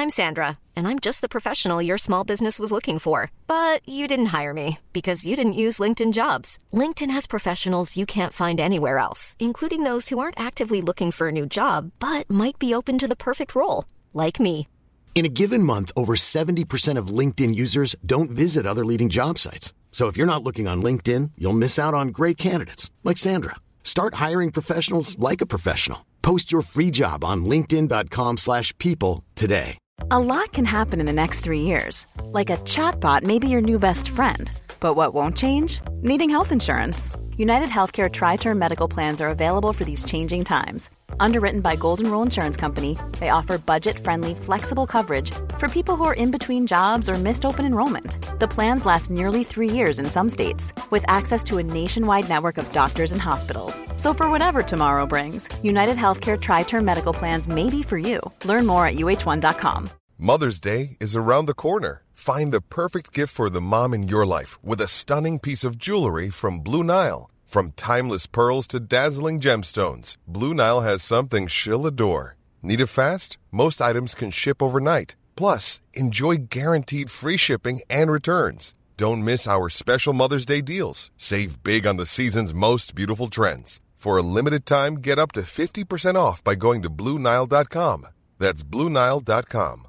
I'm Sandra, and I'm just the professional your small business was looking for. But you didn't hire me because you didn't use LinkedIn Jobs. LinkedIn has professionals you can't find anywhere else, including those who aren't actively looking for a new job, but might be open to the perfect role, like me. In a given month, over 70% of LinkedIn users don't visit other leading job sites. So if you're not looking on LinkedIn, you'll miss out on great candidates like Sandra. Start hiring professionals like a professional. Post your free job on linkedin.com/people today. A lot can happen in the next 3 years. Like a chatbot may be your new best friend. But what won't change? Needing health insurance. United Healthcare Tri-Term Medical Plans are available for these changing times. Underwritten by Golden Rule Insurance Company, they offer budget-friendly, flexible coverage for people who are in between jobs or missed open enrollment. The plans last nearly 3 years in some states, with access to a nationwide network of doctors and hospitals. So for whatever tomorrow brings, United Healthcare Tri-Term Medical Plans may be for you. Learn more at uh1.com. Mother's Day is around the corner. Find the perfect gift for the mom in your life with a stunning piece of jewelry from Blue Nile. From timeless pearls to dazzling gemstones, Blue Nile has something she'll adore. Need it fast? Most items can ship overnight. Plus, enjoy guaranteed free shipping and returns. Don't miss our special Mother's Day deals. Save big on the season's most beautiful trends. For a limited time, get up to 50% off by going to BlueNile.com. That's BlueNile.com.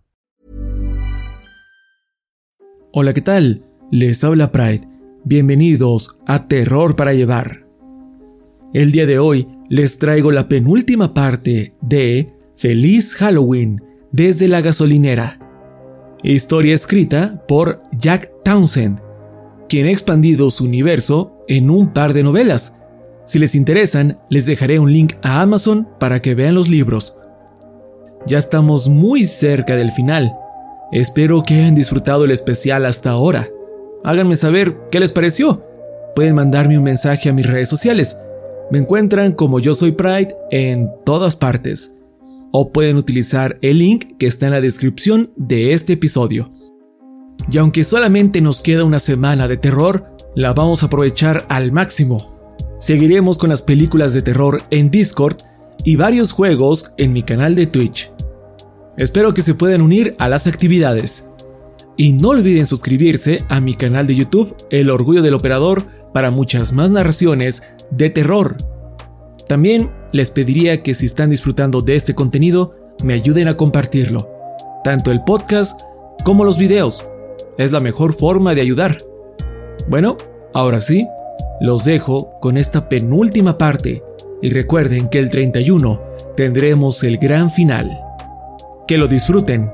Hola, ¿qué tal? Les habla Pride. Bienvenidos a Terror para Llevar. El día de hoy les traigo la penúltima parte de Feliz Halloween desde la gasolinera. Historia escrita por Jack Townsend, quien ha expandido su universo en un par de novelas. Si les interesan, les dejaré un link a Amazon para que vean los libros. Ya estamos muy cerca del final. Espero que hayan disfrutado el especial hasta ahora. Háganme saber qué les pareció. Pueden mandarme un mensaje a mis redes sociales. Me encuentran como Yo Soy Pride en todas partes. O pueden utilizar el link que está en la descripción de este episodio. Y aunque solamente nos queda una semana de terror, la vamos a aprovechar al máximo. Seguiremos con las películas de terror en Discord y varios juegos en mi canal de Twitch. Espero que se puedan unir a las actividades. Y no olviden suscribirse a mi canal de YouTube El Orgullo del Operador para muchas más narraciones de terror. También les pediría que si están disfrutando de este contenido, me ayuden a compartirlo. Tanto el podcast como los videos. Es la mejor forma de ayudar. Bueno, ahora sí, los dejo con esta penúltima parte. Y recuerden que el 31 tendremos el gran final. Que lo disfruten.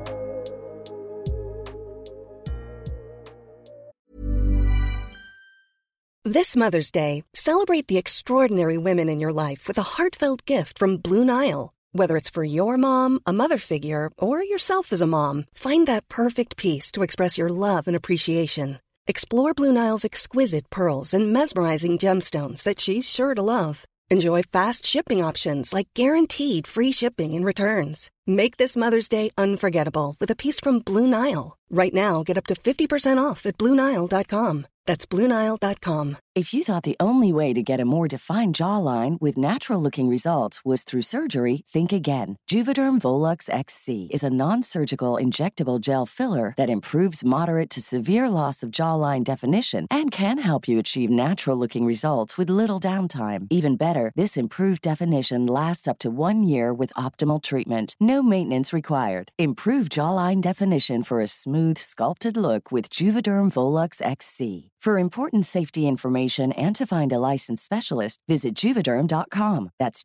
This Mother's Day, celebrate the extraordinary women in your life with a heartfelt gift from Blue Nile. Whether it's for your mom, a mother figure, or yourself as a mom, find that perfect piece to express your love and appreciation. Explore Blue Nile's exquisite pearls and mesmerizing gemstones that she's sure to love. Enjoy fast shipping options like guaranteed free shipping and returns. Make this Mother's Day unforgettable with a piece from Blue Nile. Right now, get up to 50% off at BlueNile.com. That's BlueNile.com. If you thought the only way to get a more defined jawline with natural-looking results was through surgery, think again. Juvederm Volux XC is a non-surgical injectable gel filler that improves moderate to severe loss of jawline definition and can help you achieve natural-looking results with little downtime. Even better, this improved definition lasts up to 1 year with optimal treatment. No maintenance required. Improve jawline definition for a smooth, sculpted look with Juvederm Volux XC. For important safety information and to find a licensed specialist, visit Juvederm.com. That's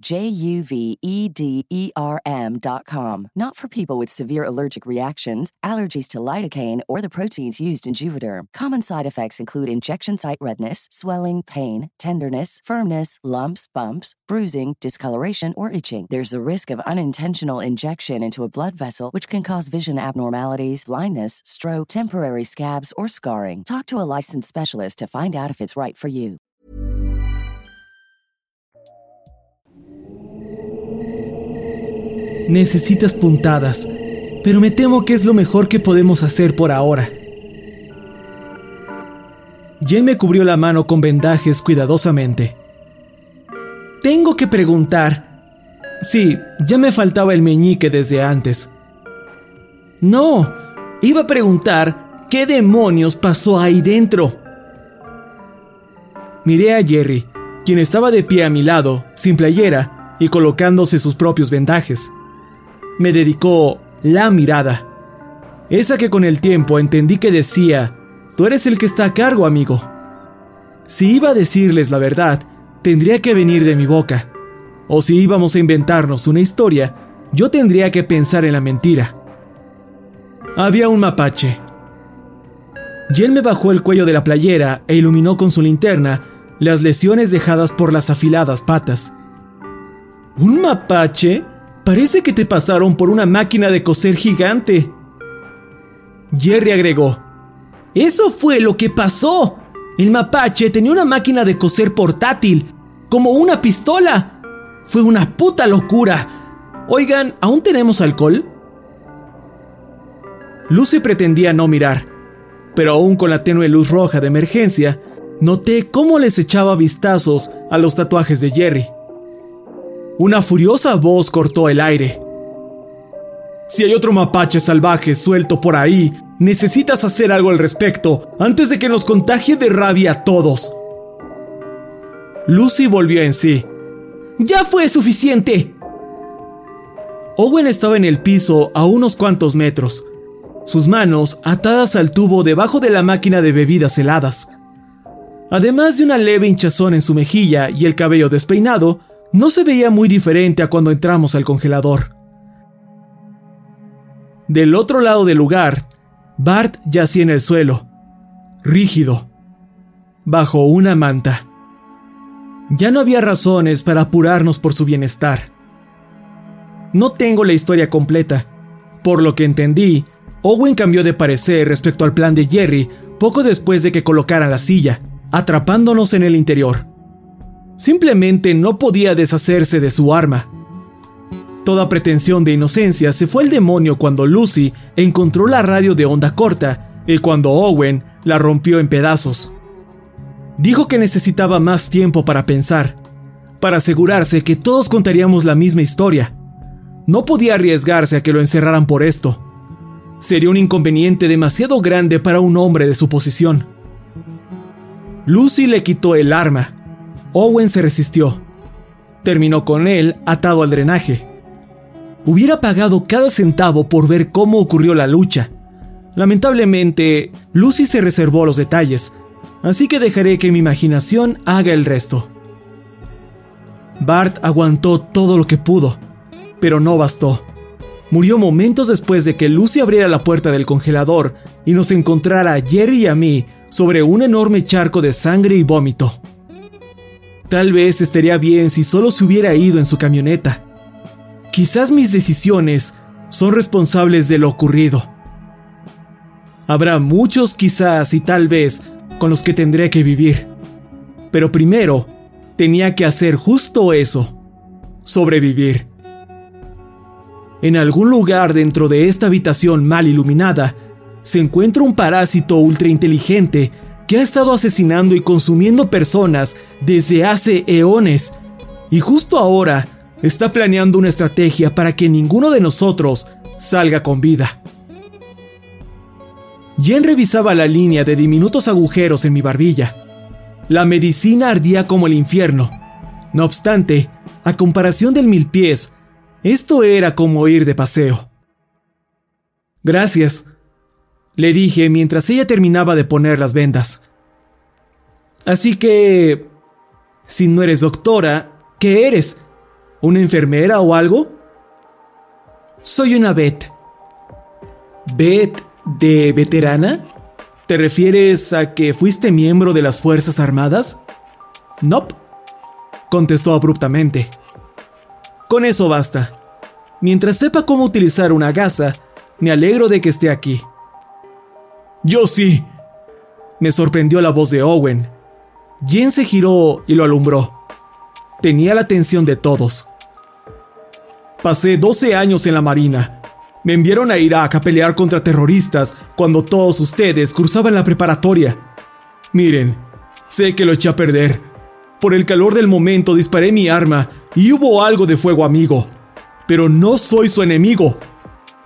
JUVEDERM.com. Not for people with severe allergic reactions, allergies to lidocaine, or the proteins used in Juvederm. Common side effects include injection site redness, swelling, pain, tenderness, firmness, lumps, bumps, bruising, discoloration, or itching. There's a risk of unintentional injection into a blood vessel, which can cause vision abnormalities, blindness, stroke, temporary scabs, or scarring. Talk to a licensed specialist to find out if it's right for you. Necesitas puntadas, pero me temo que es lo mejor que podemos hacer por ahora. Jen me cubrió la mano con vendajes cuidadosamente. Tengo que preguntar. Sí, ya me faltaba el meñique desde antes. No, iba a preguntar qué demonios pasó ahí dentro. Miré a Jerry, quien estaba de pie a mi lado, sin playera y colocándose sus propios vendajes. Me dedicó la mirada, esa que con el tiempo entendí que decía: tú eres el que está a cargo, amigo. Si iba a decirles la verdad, tendría que venir de mi boca. O si íbamos a inventarnos una historia, yo tendría que pensar en la mentira. Había un mapache. Jen me bajó el cuello de la playera e iluminó con su linterna las lesiones dejadas por las afiladas patas. ¿Un mapache? Parece que te pasaron por una máquina de coser gigante. Jerry agregó: ¡eso fue lo que pasó! El mapache tenía una máquina de coser portátil, como una pistola. Fue una puta locura. Oigan, ¿aún tenemos alcohol? Lucy pretendía no mirar, pero aún con la tenue luz roja de emergencia, noté cómo les echaba vistazos a los tatuajes de Jerry. Una furiosa voz cortó el aire. Si hay otro mapache salvaje suelto por ahí, necesitas hacer algo al respecto antes de que nos contagie de rabia a todos. Lucy volvió en sí. ¡Ya fue suficiente! Owen estaba en el piso a unos cuantos metros, sus manos atadas al tubo debajo de la máquina de bebidas heladas. Además de una leve hinchazón en su mejilla y el cabello despeinado, no se veía muy diferente a cuando entramos al congelador. Del otro lado del lugar, Bart yacía en el suelo, rígido, bajo una manta. Ya no había razones para apurarnos por su bienestar. No tengo la historia completa. Por lo que entendí, Owen cambió de parecer respecto al plan de Jerry poco después de que colocaran la silla, atrapándonos en el interior. Simplemente no podía deshacerse de su arma. Toda pretensión de inocencia se fue al demonio cuando Lucy encontró la radio de onda corta y cuando Owen la rompió en pedazos. Dijo que necesitaba más tiempo para pensar, para asegurarse que todos contaríamos la misma historia. No podía arriesgarse a que lo encerraran por esto. Sería un inconveniente demasiado grande para un hombre de su posición. Lucy le quitó el arma. Owen se resistió. Terminó con él atado al drenaje. Hubiera pagado cada centavo por ver cómo ocurrió la lucha. Lamentablemente, Lucy se reservó los detalles, así que dejaré que mi imaginación haga el resto. Bart aguantó todo lo que pudo, pero no bastó. Murió momentos después de que Lucy abriera la puerta del congelador y nos encontrara a Jerry y a mí sobre un enorme charco de sangre y vómito. Tal vez estaría bien si solo se hubiera ido en su camioneta. Quizás mis decisiones son responsables de lo ocurrido. Habrá muchos quizás y tal vez con los que tendré que vivir. Pero primero, tenía que hacer justo eso: sobrevivir. En algún lugar dentro de esta habitación mal iluminada, se encuentra un parásito ultrainteligente que ha estado asesinando y consumiendo personas desde hace eones, y justo ahora está planeando una estrategia para que ninguno de nosotros salga con vida. Jen revisaba la línea de diminutos agujeros en mi barbilla. La medicina ardía como el infierno. No obstante, a comparación del milpiés, esto era como ir de paseo. Gracias, le dije mientras ella terminaba de poner las vendas. Así que, si no eres doctora, ¿qué eres? ¿Una enfermera o algo? Soy una vet. ¿Vet de veterana? ¿Te refieres a que fuiste miembro de las Fuerzas Armadas? Nope, contestó abruptamente. Con eso basta. Mientras sepa cómo utilizar una gasa, me alegro de que esté aquí. Yo sí. Me sorprendió la voz de Owen. Jen se giró y lo alumbró. Tenía la atención de todos. Pasé 12 años en la Marina. Me enviaron a Irak a pelear contra terroristas cuando todos ustedes cruzaban la preparatoria. Miren, sé que lo eché a perder. Por el calor del momento disparé mi arma y hubo algo de fuego amigo. Pero no soy su enemigo.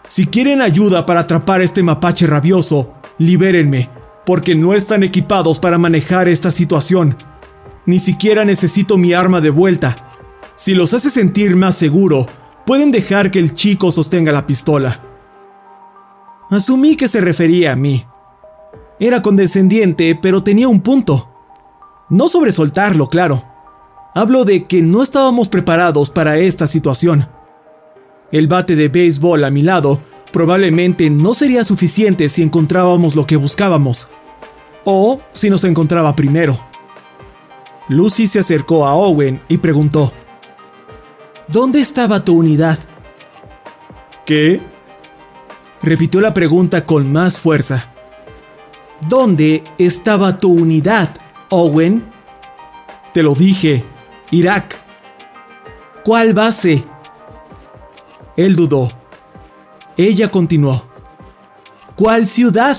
Si quieren ayuda para atrapar a este mapache rabioso, libérenme, porque no están equipados para manejar esta situación. Ni siquiera necesito mi arma de vuelta. Si los hace sentir más seguro, pueden dejar que el chico sostenga la pistola. Asumí que se refería a mí. Era condescendiente, pero tenía un punto. No sobre soltarlo, claro. Hablo de que no estábamos preparados para esta situación. El bate de béisbol a mi lado probablemente no sería suficiente si encontrábamos lo que buscábamos. O si nos encontraba primero. Lucy se acercó a Owen y preguntó: ¿Dónde estaba tu unidad? ¿Qué? Repitió la pregunta con más fuerza. ¿Dónde estaba tu unidad, Owen? Te lo dije, Irak. ¿Cuál base? Él dudó. Ella continuó: ¿Cuál ciudad?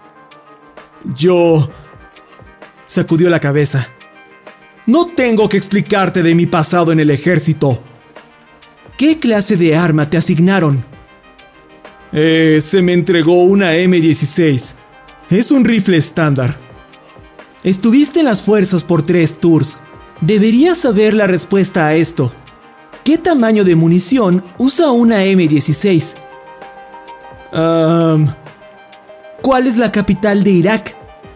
Yo... Sacudió la cabeza. No tengo que explicarte de mi pasado en el ejército. ¿Qué clase de arma te asignaron? Se me entregó una M16. Es un rifle estándar. Estuviste en las fuerzas por 3 tours. Deberías saber la respuesta a esto. ¿Qué tamaño de munición usa una M16? ¿Cuál es la capital de Irak?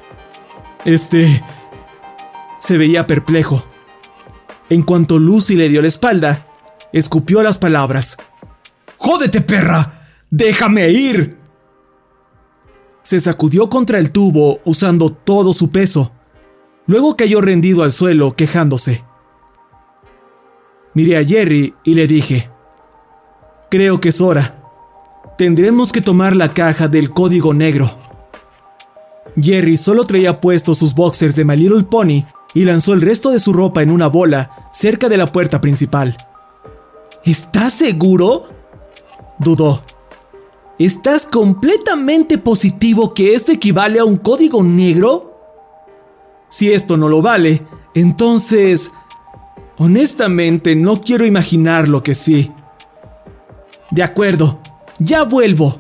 Se veía perplejo. En cuanto Lucy le dio la espalda, escupió las palabras: ¡Jódete, perra! ¡Déjame ir! Se sacudió contra el tubo usando todo su peso. Luego cayó rendido al suelo, quejándose. Miré a Jerry y le dije: creo que es hora. Tendremos que tomar la caja del código negro. Jerry solo traía puestos sus boxers de My Little Pony y lanzó el resto de su ropa en una bola cerca de la puerta principal. ¿Estás seguro? Dudó. ¿Estás completamente positivo que esto equivale a un código negro? Si esto no lo vale, entonces... honestamente, no quiero imaginar lo que sí. De acuerdo, ya vuelvo.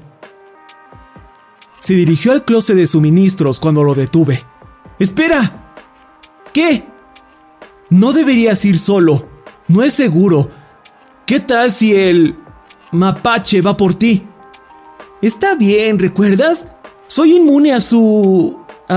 Se dirigió al closet de suministros cuando lo detuve. ¡Espera! ¿Qué? No deberías ir solo. No es seguro. ¿Qué tal si el mapache va por ti? Está bien, ¿recuerdas? Soy inmune a sus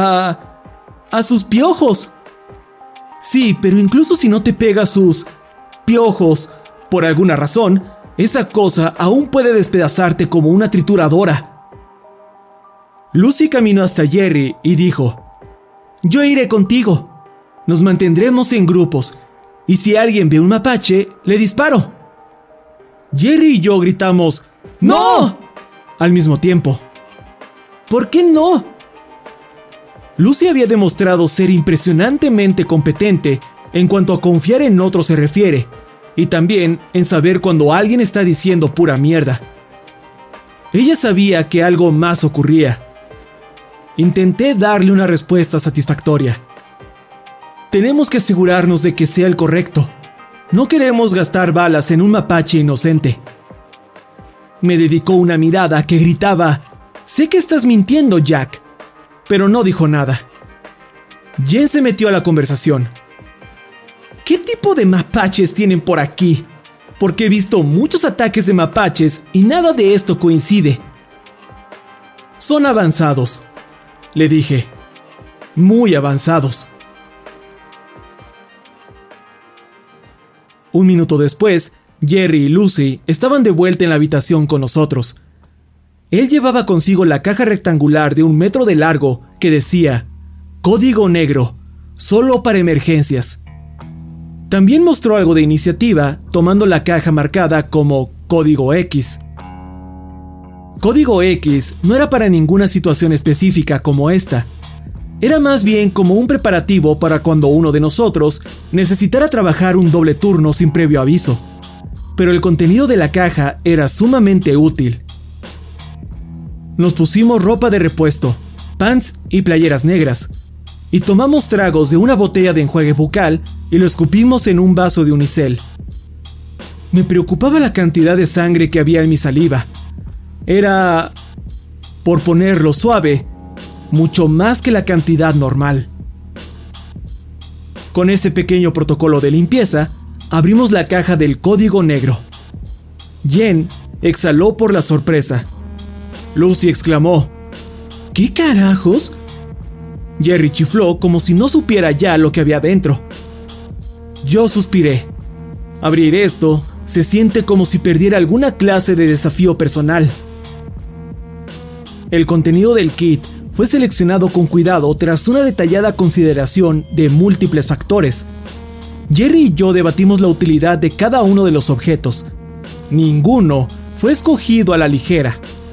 piojos. Sí, pero incluso si no te pega sus piojos, por alguna razón, esa cosa aún puede despedazarte como una trituradora. Lucy caminó hasta Jerry y dijo: yo iré contigo. Nos mantendremos en grupos, y si alguien ve un mapache, le disparo. Jerry y yo gritamos: ¡No! Al mismo tiempo. ¿Por qué no? Lucy había demostrado ser impresionantemente competente en cuanto a confiar en otros se refiere, y también en saber cuando alguien está diciendo pura mierda. Ella sabía que algo más ocurría. Intenté darle una respuesta satisfactoria. Tenemos que asegurarnos de que sea el correcto. No queremos gastar balas en un mapache inocente. Me dedicó una mirada que gritaba: sé que estás mintiendo, Jack. Pero no dijo nada. Jen se metió a la conversación. ¿Qué tipo de mapaches tienen por aquí? Porque he visto muchos ataques de mapaches y nada de esto coincide. Son avanzados, le dije. Muy avanzados. Un minuto después, Jerry y Lucy estaban de vuelta en la habitación con nosotros. Él llevaba consigo la caja rectangular de 1 metro de largo que decía: código negro, solo para emergencias. También mostró algo de iniciativa, tomando la caja marcada como código X. Código X no era para ninguna situación específica como esta. Era más bien como un preparativo para cuando uno de nosotros necesitara trabajar un doble turno sin previo aviso. Pero el contenido de la caja era sumamente útil. Nos pusimos ropa de repuesto, pants y playeras negras, y tomamos tragos de una botella de enjuague bucal y lo escupimos en un vaso de unicel. Me preocupaba la cantidad de sangre que había en mi saliva. era, por ponerlo suave, mucho más que la cantidad normal. Con ese pequeño protocolo de limpieza, abrimos la caja del código negro. Jen exhaló por la sorpresa. Lucy exclamó: ¿Qué carajos? Jerry chifló como si no supiera ya lo que había dentro. Yo suspiré. Abrir esto se siente como si perdiera alguna clase de desafío personal. El contenido del kit fue seleccionado con cuidado tras una detallada consideración de múltiples factores. Jerry y yo debatimos la utilidad de cada uno de los objetos. Ninguno fue escogido a la ligera.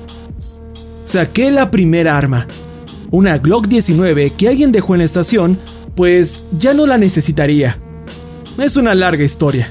Saqué la primera arma, una Glock 19 que alguien dejó en la estación, pues ya no la necesitaría. Es una larga historia.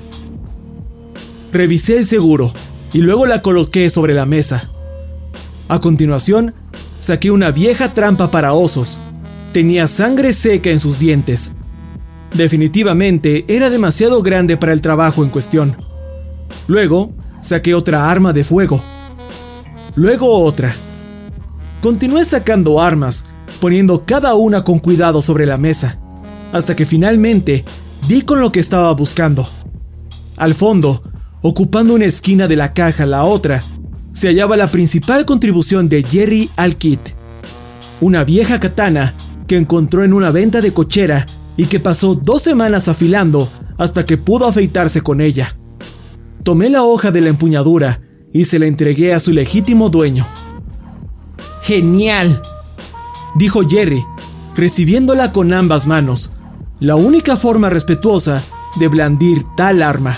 Revisé el seguro y luego la coloqué sobre la mesa. A continuación, saqué una vieja trampa para osos. Tenía sangre seca en sus dientes. Definitivamente era demasiado grande para el trabajo en cuestión. Luego, saqué otra arma de fuego. Luego otra. Continué sacando armas, poniendo cada una con cuidado sobre la mesa, hasta que finalmente di con lo que estaba buscando. Al fondo, ocupando una esquina de la caja, la otra, se hallaba la principal contribución de Jerry al kit. Una vieja katana que encontró en una venta de cochera y que pasó 2 semanas afilando hasta que pudo afeitarse con ella. Tomé la hoja de la empuñadura y se la entregué a su legítimo dueño. ¡Genial!, dijo Jerry, recibiéndola con ambas manos, la única forma respetuosa de blandir tal arma.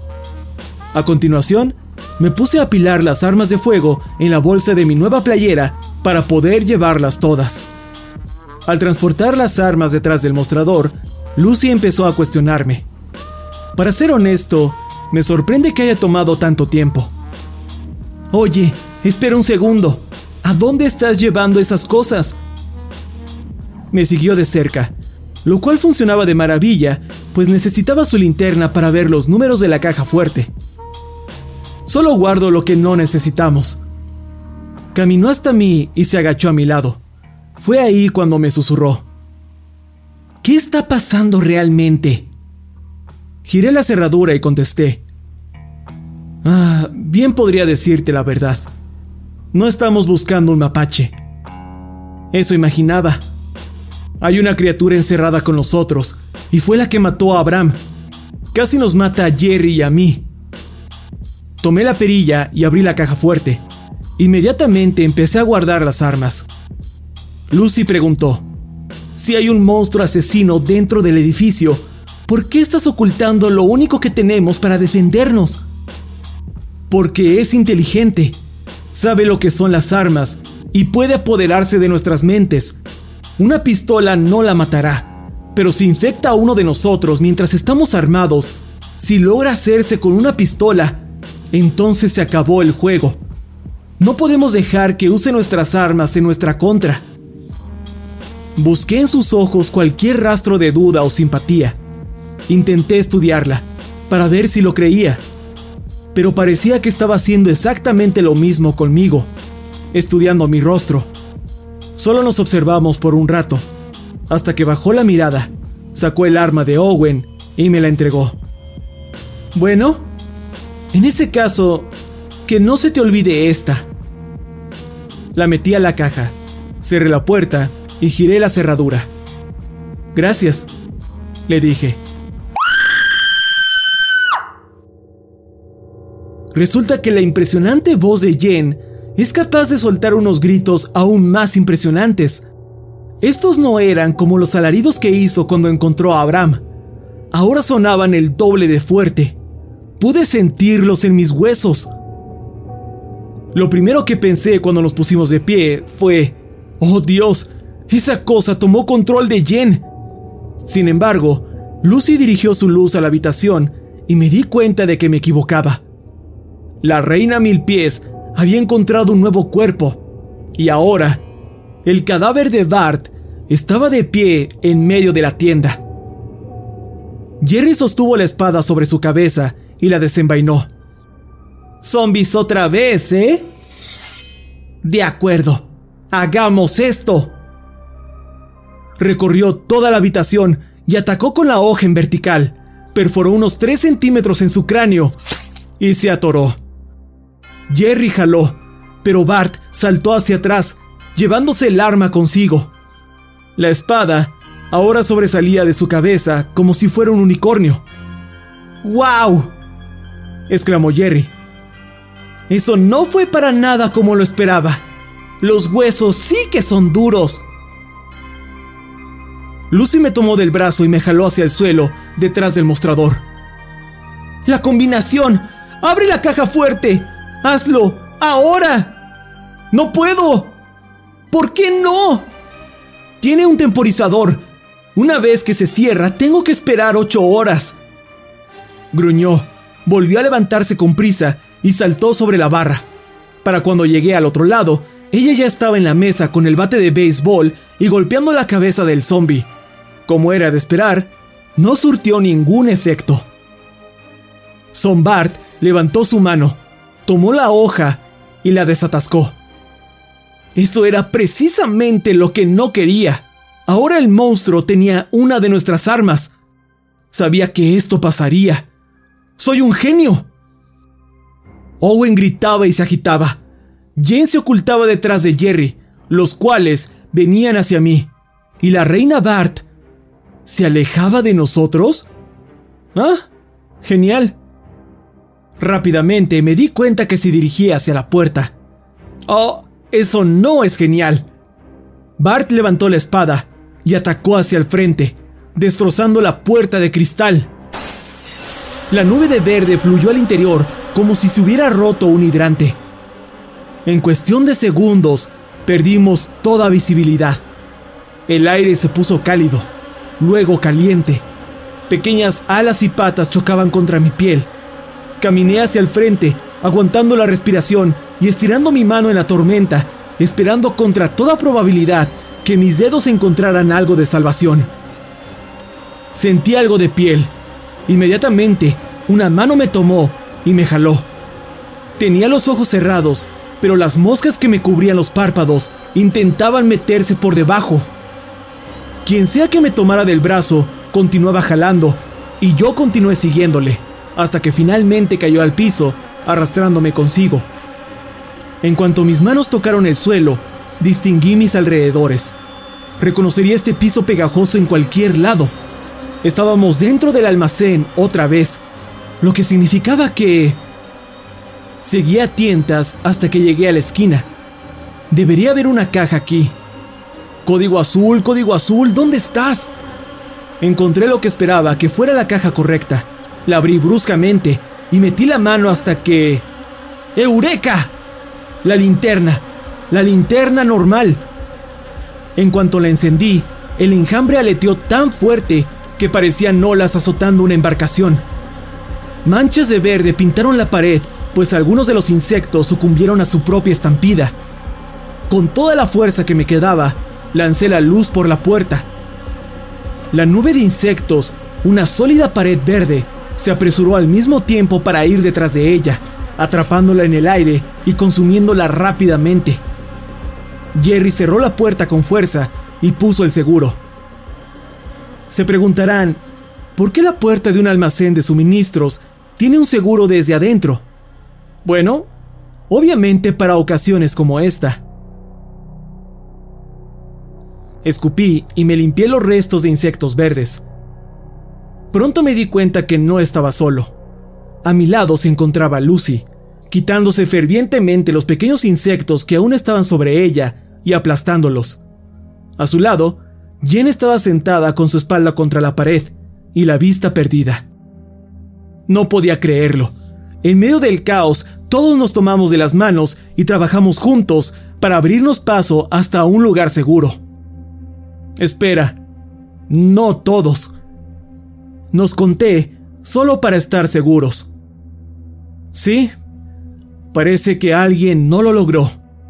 A continuación, me puse a apilar las armas de fuego en la bolsa de mi nueva playera para poder llevarlas todas. Al transportar las armas detrás del mostrador, Lucy empezó a cuestionarme. Para ser honesto, me sorprende que haya tomado tanto tiempo. Oye, espera un segundo. ¿A dónde estás llevando esas cosas? Me siguió de cerca, lo cual funcionaba de maravilla, pues necesitaba su linterna para ver los números de la caja fuerte. Solo guardo lo que no necesitamos. Caminó hasta mí y se agachó a mi lado. Fue ahí cuando me susurró: ¿Qué está pasando realmente? Giré la cerradura y contesté: bien podría decirte la verdad. No estamos buscando un mapache. Eso imaginaba. Hay una criatura encerrada con nosotros, y fue la que mató a Abraham. Casi nos mata a Jerry y a mí. Tomé la perilla y abrí la caja fuerte. Inmediatamente empecé a guardar las armas. Lucy preguntó: si hay un monstruo asesino dentro del edificio, ¿por qué estás ocultando lo único que tenemos para defendernos? Porque es inteligente. Sabe lo que son las armas y puede apoderarse de nuestras mentes. Una pistola no la matará, pero si infecta a uno de nosotros mientras estamos armados, si logra hacerse con una pistola, entonces se acabó el juego. No podemos dejar que use nuestras armas en nuestra contra. Busqué en sus ojos cualquier rastro de duda o simpatía. Intenté estudiarla, para ver si lo creía, pero parecía que estaba haciendo exactamente lo mismo conmigo, estudiando mi rostro. Solo nos observamos por un rato, hasta que bajó la mirada, sacó el arma de Owen y me la entregó. Bueno, en ese caso, que no se te olvide esta. La metí a la caja, cerré la puerta y giré la cerradura. Gracias, le dije. Resulta que la impresionante voz de Jen es capaz de soltar unos gritos aún más impresionantes. Estos no eran como los alaridos que hizo cuando encontró a Abraham. Ahora sonaban el doble de fuerte. Pude sentirlos en mis huesos. Lo primero que pensé cuando nos pusimos de pie fue: ¡oh Dios! Esa cosa tomó control de Jen. Sin embargo, Lucy dirigió su luz a la habitación y me di cuenta de que me equivocaba. La reina mil pies había encontrado un nuevo cuerpo, y ahora el cadáver de Bart estaba de pie en medio de la tienda. Jerry sostuvo la espada sobre su cabeza y la desenvainó. «Zombies otra vez, ¿eh?», De acuerdo, hagamos esto. Recorrió toda la habitación y atacó con la hoja en vertical. Perforó unos 3 centímetros en su cráneo y se atoró. Jerry jaló, pero Bart saltó hacia atrás, llevándose el arma consigo. La espada ahora sobresalía de su cabeza como si fuera un unicornio. ¡Guau! Exclamó Jerry. Eso no fue para nada como lo esperaba. Los huesos sí que son duros. Lucy me tomó del brazo y me jaló hacia el suelo, detrás del mostrador. ¡La combinación! ¡Abre la caja fuerte! ¡Hazlo! ¡Ahora! ¡No puedo! ¿Por qué no? Tiene un temporizador. Una vez que se cierra, tengo que esperar 8 horas. Gruñó, volvió a levantarse con prisa y saltó sobre la barra. Para cuando llegué al otro lado, ella ya estaba en la mesa con el bate de béisbol y golpeando la cabeza del zombie. Como era de esperar, no surtió ningún efecto. Son Bart levantó su mano, tomó la hoja y la desatascó. Eso era precisamente lo que no quería. Ahora el monstruo tenía una de nuestras armas. Sabía que esto pasaría. ¡Soy un genio! Owen gritaba y se agitaba. Jen se ocultaba detrás de Jerry, los cuales venían hacia mí. ¿Y la reina Bart se alejaba de nosotros? ¡Ah! ¡Genial! Rápidamente me di cuenta que se dirigía hacia la puerta. ¡Oh! ¡Eso no es genial! Bart levantó la espada y atacó hacia el frente, destrozando la puerta de cristal. La nube de verde fluyó al interior como si se hubiera roto un hidrante. En cuestión de segundos, perdimos toda visibilidad. El aire se puso cálido, luego caliente. Pequeñas alas y patas chocaban contra mi piel. Caminé hacia el frente, aguantando la respiración y estirando mi mano en la tormenta, esperando contra toda probabilidad que mis dedos encontraran algo de salvación. Sentí algo de piel. Inmediatamente, una mano me tomó y me jaló. Tenía los ojos cerrados, pero las moscas que me cubrían los párpados intentaban meterse por debajo. Quien sea que me tomara del brazo, continuaba jalando, y yo continué siguiéndole, hasta que finalmente cayó al piso, arrastrándome consigo. En cuanto mis manos tocaron el suelo, distinguí mis alrededores. Reconocería este piso pegajoso en cualquier lado. Estábamos dentro del almacén otra vez, lo que significaba que... Seguí a tientas hasta que llegué a la esquina. Debería haber una caja aquí. Código azul, ¿dónde estás? Encontré lo que esperaba que fuera la caja correcta. La abrí bruscamente y metí la mano hasta que... ¡Eureka! La linterna normal. En cuanto la encendí, el enjambre aleteó tan fuerte que parecían olas azotando una embarcación. Manchas de verde pintaron la pared, pues algunos de los insectos sucumbieron a su propia estampida. Con toda la fuerza que me quedaba, lancé la luz por la puerta. La nube de insectos, una sólida pared verde, se apresuró al mismo tiempo para ir detrás de ella, atrapándola en el aire y consumiéndola rápidamente. Jerry cerró la puerta con fuerza y puso el seguro. Se preguntarán, ¿por qué la puerta de un almacén de suministros tiene un seguro desde adentro? Bueno, obviamente para ocasiones como esta. Escupí y me limpié los restos de insectos verdes. Pronto me di cuenta que no estaba solo. A mi lado se encontraba Lucy, quitándose fervientemente los pequeños insectos que aún estaban sobre ella y aplastándolos. A su lado, Jen estaba sentada con su espalda contra la pared y la vista perdida. No podía creerlo. En medio del caos, todos nos tomamos de las manos y trabajamos juntos para abrirnos paso hasta un lugar seguro. Espera, no todos. Nos conté solo para estar seguros. Sí, parece que alguien no lo logró.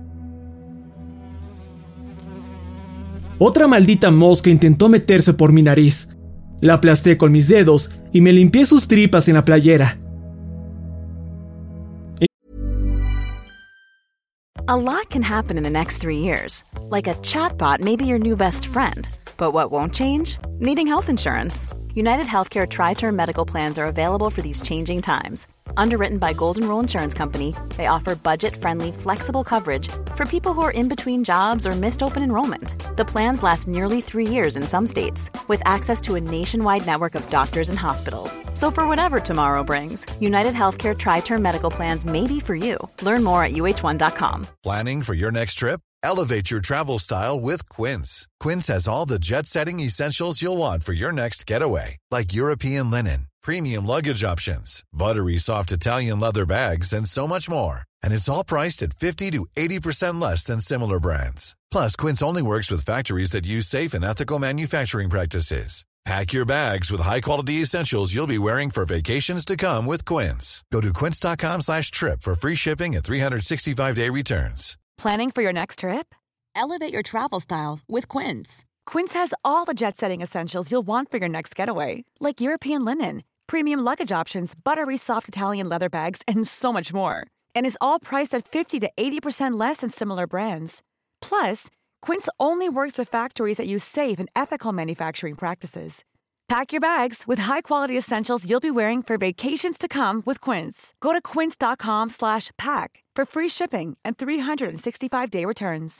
Otra maldita mosca intentó meterse por mi nariz. La aplasté con mis dedos y me limpié sus tripas en la playera. A lot can happen in the next 3 years. Like a chatbot may be your new best friend. But what won't change? Needing health insurance. United Healthcare Tri-Term Medical Plans are available for these changing times. Underwritten by Golden Rule Insurance Company, they offer budget-friendly, flexible coverage for people who are in between jobs or missed open enrollment. The plans last nearly 3 years in some states, with access to a nationwide network of doctors and hospitals. So for whatever tomorrow brings, United Healthcare Tri-Term Medical Plans may be for you. Learn more at uh1.com. Planning for your next trip? Elevate your travel style with Quince. Quince has all the jet-setting essentials you'll want for your next getaway, like European linen, premium luggage options, buttery soft Italian leather bags, and so much more. And it's all priced at 50 to 80% less than similar brands. Plus, Quince only works with factories that use safe and ethical manufacturing practices. Pack your bags with high-quality essentials you'll be wearing for vacations to come with Quince. Go to quince.com/trip for free shipping and 365-day returns. Planning for your next trip? Elevate your travel style with Quince. Quince has all the jet-setting essentials you'll want for your next getaway, like European linen, premium luggage options, buttery soft Italian leather bags, and so much more. And is all priced at 50 to 80% less than similar brands. Plus, Quince only works with factories that use safe and ethical manufacturing practices. Pack your bags with high-quality essentials you'll be wearing for vacations to come with Quince. Go to quince.com/pack for free shipping and 365-day returns.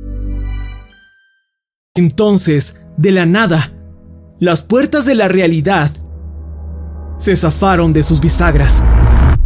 Entonces, de la nada, las puertas de la realidad se zafaron de sus bisagras.